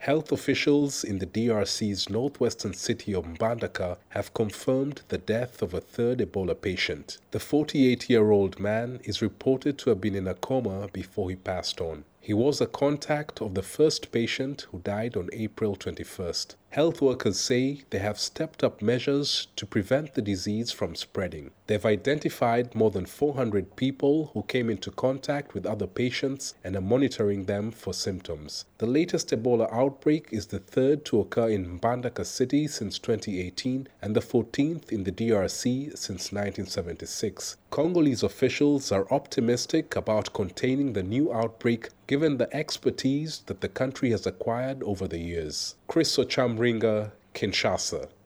Health officials in the DRC's northwestern city of Mbandaka have confirmed the death of a third Ebola patient. The 48-year-old man is reported to have been in a coma before he passed on. He was a contact of the first patient who died on April 21st. Health workers say they have stepped up measures to prevent the disease from spreading. They've identified more than 400 people who came into contact with other patients and are monitoring them for symptoms. The latest Ebola outbreak is the third to occur in Mbandaka city since 2018 and the 14th in the DRC since 1976. Congolese officials are optimistic about containing the new outbreak given the expertise that the country has acquired over the years. Chris Ochamringa, Kinshasa.